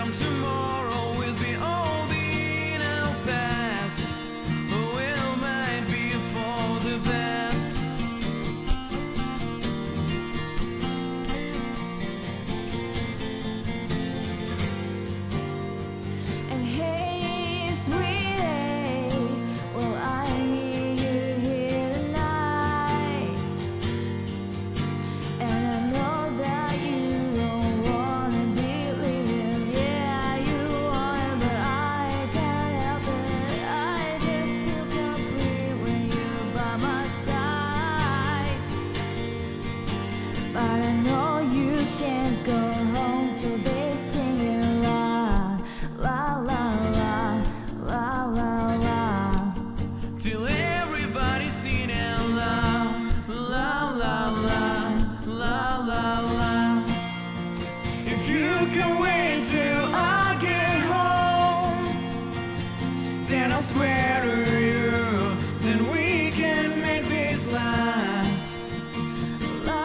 come tomorrow will be all in our past. Oh, it might be for the best. And hey, sweetie, well, I need you here tonight. And I know that you don't wanna be leaving. Yeah, you want it, but I can't help it. I just feel complete when you're by my side. But I know you can't go home till they sing it la la la la la la. Till everybody's singing la la la la la la. If you can wait till I get home, then I'll swear to you, then we can make this last. La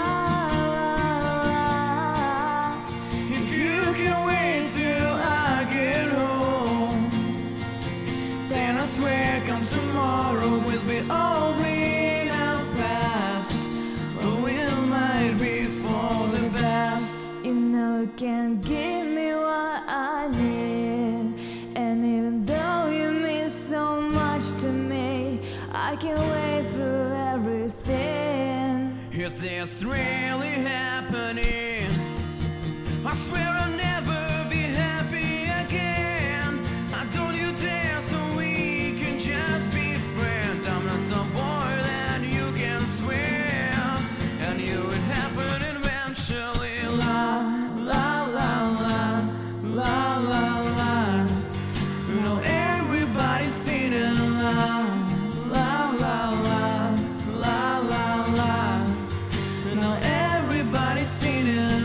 la. If you can wait till I get home, then I swear come tomorrow we'll be all in our past. Oh, it might be for the best. You know you can't give me what I need. And even though you mean so much to me, I can wait through everything. Is this really happening? I swear I'll never be happy again. I don't you dare, so we can just be friends. I'm not some boy that you can swear, and you will happen eventually. La la la la la la la. You know everybody's singing la la la la la la la. You know everybody's singing